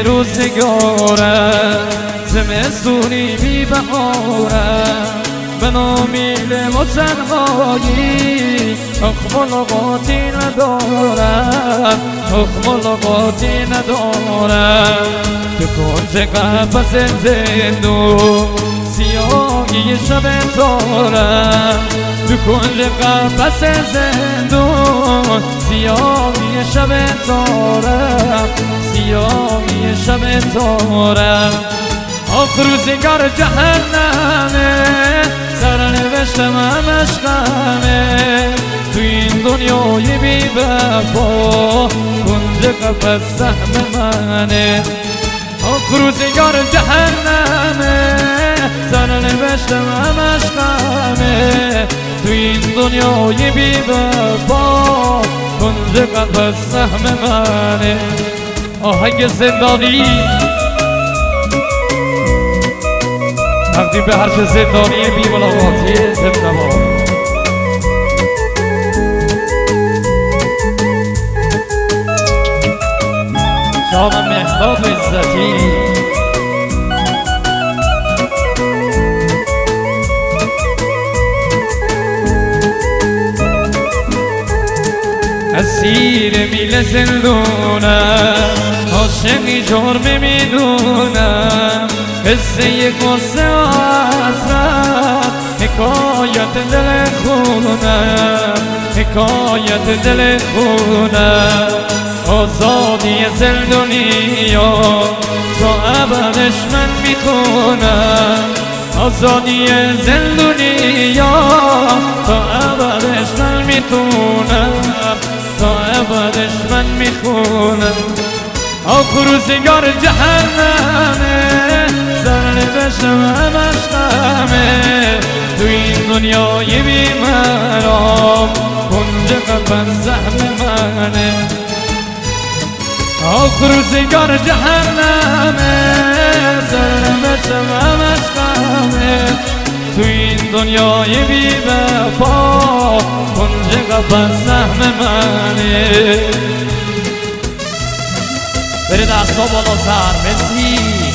روزگاره زمستونی بی بهاره به نامیل و تنهایی ملاقاتی ندارم ملاقاتی ندارم تو کنج قفس زندون سیاهی شب تارم تو کنج قفس زندون سیاهی شب تارم سیاهی شب تارم آخر روزگار جهنمه سرنوشتم همش غمه تو این دنیای بی وفا کنج قفس سهم منه آخر روزگار جهنمه سرنوشتم همش غمه تو این دنیای بی وفا کنج قفس سهم منه آهنگ زندانی تقدیم به هر زندانی بی ملاقاتی زندباد شام مهداد عزتی اسیر میل زندونم عاشقی جرم میدونم قصه یک قصه حسرت حکایت دل خونم حکایت دل خونم آزادی زندونیا تا ابدش من میخونم آزادی زندونیا تا ابدش من میخونم تا ابدش من میخونم آخر روزگار جهنمه سرنوشتم همش غمه تو این دنیای بی مرام کنج قفس سهم منه آخر روزگار جهنمه سرنوشتم همش غمه تو این دنیای بی وفا کنج قفس سهم منه بره دستا بالا سر مسی